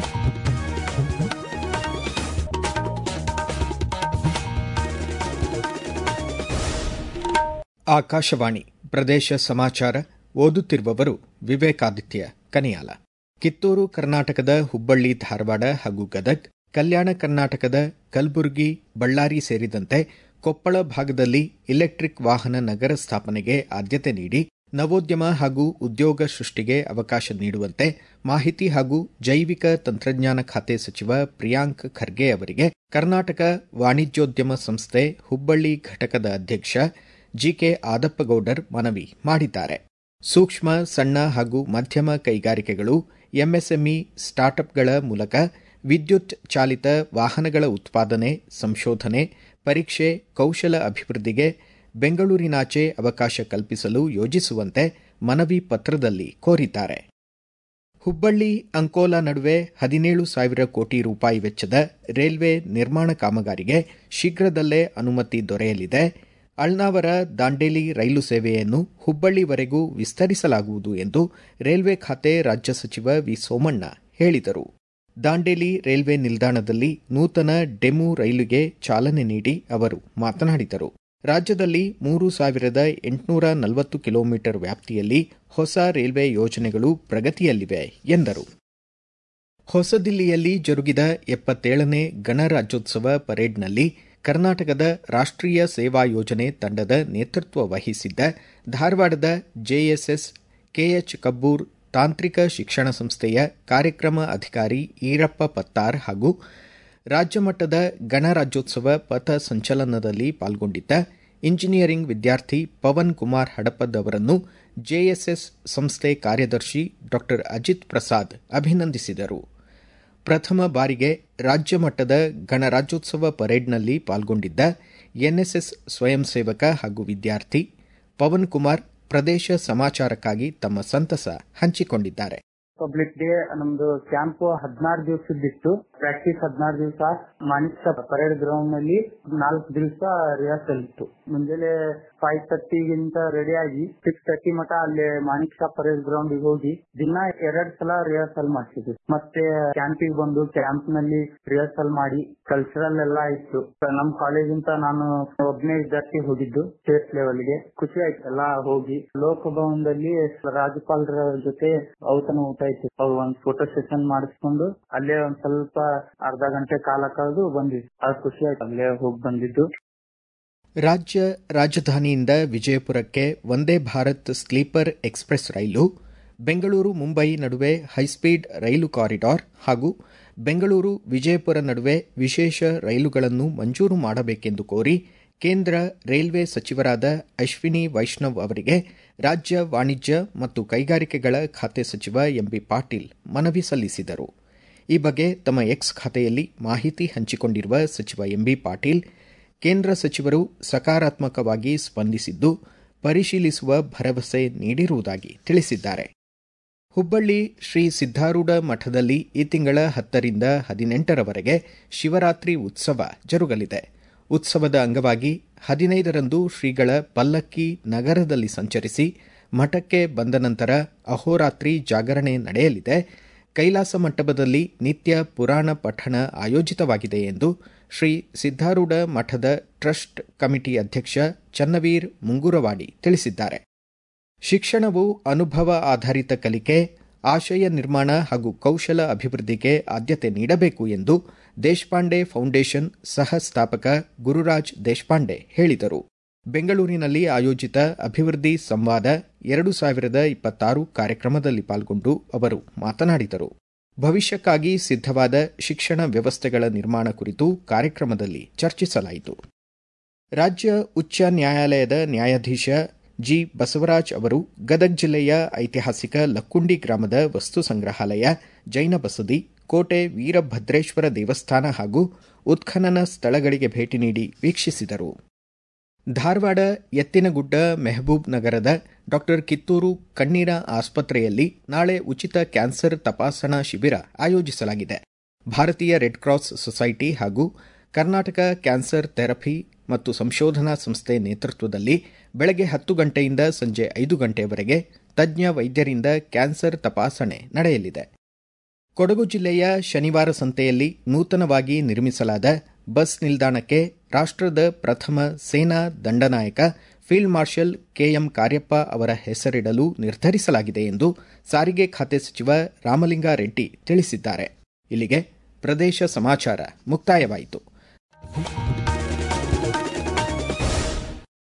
ಆಕಾಶವಾಣಿ ಪ್ರದೇಶ ಸಮಾಚಾರ ಓದುತ್ತಿರುವವರು ವಿವೇಕಾದಿತ್ಯ ಕನಿಯಾಲ. ಕಿತ್ತೂರು ಕರ್ನಾಟಕದ ಹುಬ್ಬಳ್ಳಿ ಧಾರವಾಡ ಹಾಗೂ ಗದಗ್, ಕಲ್ಯಾಣ ಕರ್ನಾಟಕದ ಕಲಬುರಗಿ ಬಳ್ಳಾರಿ ಸೇರಿದಂತೆ ಕೊಪ್ಪಳ ಭಾಗದಲ್ಲಿ ಇಲೆಕ್ಟ್ರಿಕ್ ವಾಹನ ನಗರ ಸ್ಥಾಪನೆಗೆ ಆದ್ಯತೆ ನೀಡಿ ನವೋದ್ಯಮ ಹಾಗೂ ಉದ್ಯೋಗ ಸೃಷ್ಟಿಗೆ ಅವಕಾಶ ನೀಡುವಂತೆ ಮಾಹಿತಿ ಹಾಗೂ ಜೈವಿಕ ತಂತ್ರಜ್ಞಾನ ಖಾತೆ ಸಚಿವ ಪ್ರಿಯಾಂಕ್ ಖರ್ಗೆ ಅವರಿಗೆ ಕರ್ನಾಟಕ ವಾಣಿಜ್ಯೋದ್ಯಮ ಸಂಸ್ಥೆ ಹುಬ್ಬಳ್ಳಿ ಘಟಕದ ಅಧ್ಯಕ್ಷ ಜಿಕೆ ಆದಪ್ಪಗೌಡರ್ ಮನವಿ ಮಾಡಿದ್ದಾರೆ. ಸೂಕ್ಷ್ಮ, ಸಣ್ಣ ಹಾಗೂ ಮಧ್ಯಮ ಕೈಗಾರಿಕೆಗಳು, ಎಂಎಸ್ಎಂಇ ಸ್ಟಾರ್ಟ್ಅಪ್ಗಳ ಮೂಲಕ ವಿದ್ಯುತ್ ಚಾಲಿತ ವಾಹನಗಳ ಉತ್ಪಾದನೆ, ಸಂಶೋಧನೆ, ಪರೀಕ್ಷೆ, ಕೌಶಲ ಅಭಿವೃದ್ಧಿಗೆ ಬೆಂಗಳೂರಿನಾಚೆ ಅವಕಾಶ ಕಲ್ಪಿಸಲು ಯೋಜಿಸುವಂತೆ ಮನವಿ ಪತ್ರದಲ್ಲಿ ಕೋರಿದ್ದಾರೆ. ಹುಬ್ಬಳ್ಳಿ ಅಂಕೋಲಾ ನಡುವೆ 17,000 ಕೋಟಿ ರೂಪಾಯಿ ವೆಚ್ಚದ ರೈಲ್ವೆ ನಿರ್ಮಾಣ ಕಾಮಗಾರಿಗೆ ಶೀಘ್ರದಲ್ಲೇ ಅನುಮತಿ ದೊರೆಯಲಿದೆ. ಅಳ್ನಾವರ ದಾಂಡೇಲಿ ರೈಲು ಸೇವೆಯನ್ನು ಹುಬ್ಬಳ್ಳಿವರೆಗೂ ವಿಸ್ತರಿಸಲಾಗುವುದು ಎಂದು ರೈಲ್ವೆ ಖಾತೆ ರಾಜ್ಯ ಸಚಿವ ವಿ ಸೋಮಣ್ಣ ಹೇಳಿದರು. ದಾಂಡೇಲಿ ರೈಲ್ವೆ ನಿಲ್ದಾಣದಲ್ಲಿ ನೂತನ ಡೆಮು ರೈಲಿಗೆ ಚಾಲನೆ ನೀಡಿ ಅವರು ಮಾತನಾಡಿದರು. ರಾಜ್ಯದಲ್ಲಿ 3,840 ಕಿಲೋಮೀಟರ್ ವ್ಯಾಪ್ತಿಯಲ್ಲಿ ಹೊಸ ರೈಲ್ವೆ ಯೋಜನೆಗಳು ಪ್ರಗತಿಯಲ್ಲಿವೆ ಎಂದರು. ಹೊಸದಿಲ್ಲಿಯಲ್ಲಿ ಜರುಗಿದ 77ನೇ ಗಣರಾಜ್ಯೋತ್ಸವ ಪರೇಡ್ನಲ್ಲಿ ಕರ್ನಾಟಕದ ರಾಷ್ಟ್ರೀಯ ಸೇವಾ ಯೋಜನೆ ತಂಡದ ನೇತೃತ್ವ ವಹಿಸಿದ್ದ ಧಾರವಾಡದ ಜೆಎಸ್ಎಸ್ ಕೆಎಚ್ ಕಬ್ಬೂರ್ ತಾಂತ್ರಿಕ ಶಿಕ್ಷಣ ಸಂಸ್ಥೆಯ ಕಾರ್ಯಕ್ರಮ ಅಧಿಕಾರಿ ಈರಪ್ಪ ಪತ್ತಾರ್ ಹಾಗೂ ರಾಜ್ಯ ಮಟ್ಟದ ಗಣರಾಜ್ಯೋತ್ಸವ ಪಥ ಸಂಚಲನದಲ್ಲಿ ಪಾಲ್ಗೊಂಡಿದ್ದ ಇಂಜಿನಿಯರಿಂಗ್ ವಿದ್ಯಾರ್ಥಿ ಪವನ್ ಕುಮಾರ್ ಹಡಪದ್ ಅವರನ್ನು ಜೆಎಸ್ಎಸ್ ಸಂಸ್ಥೆ ಕಾರ್ಯದರ್ಶಿ ಡಾ ಅಜಿತ್ ಪ್ರಸಾದ್ ಅಭಿನಂದಿಸಿದರು. ಪ್ರಥಮ ಬಾರಿಗೆ ರಾಜ್ಯ ಮಟ್ಟದ ಗಣರಾಜ್ಯೋತ್ಸವ ಪರೇಡ್ನಲ್ಲಿ ಪಾಲ್ಗೊಂಡಿದ್ದ ಎನ್ಎಸ್ಎಸ್ ಸ್ವಯಂ ಸೇವಕ ಹಾಗೂ ವಿದ್ಯಾರ್ಥಿ ಪವನ್ ಕುಮಾರ್ ಪ್ರದೇಶ ಸಮಾಚಾರಕ್ಕಾಗಿ ತಮ್ಮ ಸಂತಸ ಹಂಚಿಕೊಂಡಿದ್ದಾರೆ. ಪಬ್ಲಿಕ್ ಡೇ ನಮ್ದು ಕ್ಯಾಂಪ್ 16 ದಿವಸದಿತ್ತು. ಪ್ರಾಕ್ಟೀಸ್ 16 ದಿವಸ, ಮಾಣಿಕ್ ಪರೇಡ್ ಗ್ರೌಂಡ್ ನಲ್ಲಿ 4 ದಿವಸ ರಿಹರ್ಸಲ್ ಇತ್ತು. ಮುಂಜಾನೆ 5:30ಗಿಂತ ರೆಡಿ ಆಗಿ 6:30 ಮಟ ಅಲ್ಲಿ ಮಾಣಿಕ್ ಪರೇಡ್ ಗ್ರೌಂಡ್ ಹೋಗಿ ದಿನ 2 ಸಲ ರಿಹರ್ಸಲ್ ಮಾಡ್ತಿದ್ವಿ. ಮತ್ತೆ ಕ್ಯಾಂಪಿಗೆ ಬಂದು ಕ್ಯಾಂಪ್ ನಲ್ಲಿ ರಿಹರ್ಸಲ್ ಮಾಡಿ ಕಲ್ಚರಲ್ ಎಲ್ಲಾ ಇತ್ತು. ನಮ್ ಕಾಲೇಜಿಂದ ನಾನು ಒಬ್ಬನೇ ವಿದ್ಯಾರ್ಥಿ ಹೋಗಿದ್ದು ಸ್ಟೇಟ್ ಲೆವೆಲ್ಗೆ. ಖುಷಿ ಆಯ್ತು ಎಲ್ಲ ಹೋಗಿ. ಲೋಕಭವನದಲ್ಲಿ ರಾಜ್ಯಪಾಲರ ಜೊತೆ ಔತಣ ಊಟ ಇತ್ತು. ಅವ್ರು ಒಂದ್ ಫೋಟೋ ಸೆಷನ್ ಮಾಡಿಸ್ಕೊಂಡು ಅಲ್ಲೇ ಒಂದ್ ಸ್ವಲ್ಪ ಅರ್ಧ ಗಂಟೆ ಕಾಲ ಕಳೆದು ಬಂದ್ವಿ. ಅದು ಖುಷಿ ಆಯ್ತು ಅಲ್ಲೇ ಹೋಗಿ ಬಂದಿದ್ದು. ರಾಜ್ಯ ರಾಜಧಾನಿಯಿಂದ ವಿಜಯಪುರಕ್ಕೆ Vande Bharat sleeper express rail, Bengaluru Mumbai ನಡುವೆ ಹೈಸ್ಪೀಡ್ ರೈಲು ಕಾರಿಡಾರ್ ಹಾಗೂ ಬೆಂಗಳೂರು ವಿಜಯಪುರ ನಡುವೆ ವಿಶೇಷ ರೈಲುಗಳನ್ನು ಮಂಜೂರು ಮಾಡಬೇಕೆಂದು ಕೋರಿ ಕೇಂದ್ರ ರೈಲ್ವೆ ಸಚಿವರಾದ ಅಶ್ವಿನಿ ವೈಷ್ಣವ್ ಅವರಿಗೆ ರಾಜ್ಯ ವಾಣಿಜ್ಯ ಮತ್ತು ಕೈಗಾರಿಕೆಗಳ ಖಾತೆ ಸಚಿವ ಎಂಬಿ ಪಾಟೀಲ್ ಮನವಿ ಸಲ್ಲಿಸಿದರು. ಈ ಬಗ್ಗೆ ತಮ್ಮ ಎಕ್ಸ್ ಖಾತೆಯಲ್ಲಿ ಮಾಹಿತಿ ಹಂಚಿಕೊಂಡಿರುವ ಸಚಿವ ಎಂಬಿ ಪಾಟೀಲ್, ಕೇಂದ್ರ ಸಚಿವರು ಸಕಾರಾತ್ಮಕವಾಗಿ ಸ್ಪಂದಿಸಿದ್ದು ಪರಿಶೀಲಿಸುವ ಭರವಸೆ ನೀಡಿರುವುದಾಗಿ ತಿಳಿಸಿದ್ದಾರೆ. ಹುಬ್ಬಳ್ಳಿ ಶ್ರೀ ಸಿದ್ದಾರೂಢ ಮಠದಲ್ಲಿ ಈ ತಿಂಗಳ 10ರಿಂದ 18ರವರೆಗೆ ಶಿವರಾತ್ರಿ ಉತ್ಸವ ಜರುಗಲಿದೆ. ಉತ್ಸವದ ಅಂಗವಾಗಿ 15ರಂದು ಶ್ರೀಗಳ ಪಲ್ಲಕ್ಕಿ ನಗರದಲ್ಲಿ ಸಂಚರಿಸಿ ಮಠಕ್ಕೆ ಬಂದ ನಂತರ ಅಹೋರಾತ್ರಿ ಜಾಗರಣೆ ನಡೆಯಲಿದೆ. ಕೈಲಾಸ ಮಂಟಪದಲ್ಲಿ ನಿತ್ಯ ಪುರಾಣ ಪಠಣ ಆಯೋಜಿತವಾಗಿದೆ ಎಂದು ಶ್ರೀ ಸಿದ್ದಾರೂಢ ಮಠದ ಟ್ರಸ್ಟ್ ಕಮಿಟಿ ಅಧ್ಯಕ್ಷ ಚನ್ನವೀರ್ ಮುಂಗುರವಾಡಿ ತಿಳಿಸಿದ್ದಾರೆ. ಶಿಕ್ಷಣವು ಅನುಭವ ಆಧಾರಿತ ಕಲಿಕೆ, ಆಶಯ ನಿರ್ಮಾಣ ಹಾಗೂ ಕೌಶಲ ಅಭಿವೃದ್ಧಿಗೆ ಆದ್ಯತೆ ನೀಡಬೇಕು ಎಂದು ದೇಶಪಾಂಡೆ ಫೌಂಡೇಶನ್ ಸಹ ಸ್ಥಾಪಕ ಗುರುರಾಜ್ ದೇಶಪಾಂಡೆ ಹೇಳಿದರು. ಬೆಂಗಳೂರಿನಲ್ಲಿ ಆಯೋಜಿತ ಅಭಿವೃದ್ಧಿ ಸಂವಾದ 2026 ಕಾರ್ಯಕ್ರಮದಲ್ಲಿ ಪಾಲ್ಗೊಂಡು ಅವರು ಮಾತನಾಡಿದರು. ಭವಿಷ್ಯಕ್ಕಾಗಿ ಸಿದ್ಧವಾದ ಶಿಕ್ಷಣ ವ್ಯವಸ್ಥೆಗಳ ನಿರ್ಮಾಣ ಕುರಿತು ಕಾರ್ಯಕ್ರಮದಲ್ಲಿ ಚರ್ಚಿಸಲಾಯಿತು. ರಾಜ್ಯ ಉಚ್ಚ ನ್ಯಾಯಾಲಯದ ನ್ಯಾಯಾಧೀಶ ಜಿ ಬಸವರಾಜ್ ಅವರು ಗದಗ ಜಿಲ್ಲೆಯ ಐತಿಹಾಸಿಕ ಲಕ್ಕುಂಡಿ ಗ್ರಾಮದ ವಸ್ತು ಸಂಗ್ರಹಾಲಯ, ಜೈನ ಬಸದಿ, ಕೋಟೆ ವೀರಭದ್ರೇಶ್ವರ ದೇವಸ್ಥಾನ ಹಾಗೂ ಉತ್ಖನನ ಸ್ಥಳಗಳಿಗೆ ಭೇಟಿ ನೀಡಿ ವೀಕ್ಷಿಸಿದರು. ಧಾರವಾಡ ಎತ್ತಿನಗುಡ್ಡ ಮೆಹಬೂಬ್ ನಗರದ ಡಾ ಕಿತ್ತೂರು ಕಣ್ಣೀರ ಆಸ್ಪತ್ರೆಯಲ್ಲಿ ನಾಳೆ ಉಚಿತ ಕ್ಯಾನ್ಸರ್ ತಪಾಸಣಾ ಶಿಬಿರ ಆಯೋಜಿಸಲಾಗಿದೆ. ಭಾರತೀಯ ರೆಡ್ ಕ್ರಾಸ್ ಸೊಸೈಟಿ ಹಾಗೂ ಕರ್ನಾಟಕ ಕ್ಯಾನ್ಸರ್ ಥೆರಪಿ ಮತ್ತು ಸಂಶೋಧನಾ ಸಂಸ್ಥೆ ನೇತೃತ್ವದಲ್ಲಿ ಬೆಳಗ್ಗೆ 10 ಗಂಟೆಯಿಂದ ಸಂಜೆ 5 ಗಂಟೆಯವರೆಗೆ ತಜ್ಞ ವೈದ್ಯರಿಂದ ಕ್ಯಾನ್ಸರ್ ತಪಾಸಣೆ ನಡೆಯಲಿದೆ. ಕೊಡಗು ಜಿಲ್ಲೆಯ ಶನಿವಾರ ಸಂತೆಯಲ್ಲಿ ನೂತನವಾಗಿ ನಿರ್ಮಿಸಲಾದ ಬಸ್ ನಿಲ್ದಾಣಕ್ಕೆ ರಾಷ್ಟ್ರದ ಪ್ರಥಮ ಸೇನಾ ದಂಡನಾಯಕ ಫೀಲ್ಡ್ ಮಾರ್ಷಲ್ ಕೆಎಂ ಕಾರ್ಯಪ್ಪ ಅವರ ಹೆಸರಿಡಲು ನಿರ್ಧರಿಸಲಾಗಿದೆ ಎಂದು ಸಾರಿಗೆ ಖಾತೆ ಸಚಿವ ರಾಮಲಿಂಗಾರೆಡ್ಡಿ ತಿಳಿಸಿದ್ದಾರೆ. ಇಲ್ಲಿಗೆ ಪ್ರದೇಶ ಸಮಾಚಾರ ಮುಕ್ತಾಯವಾಯಿತು.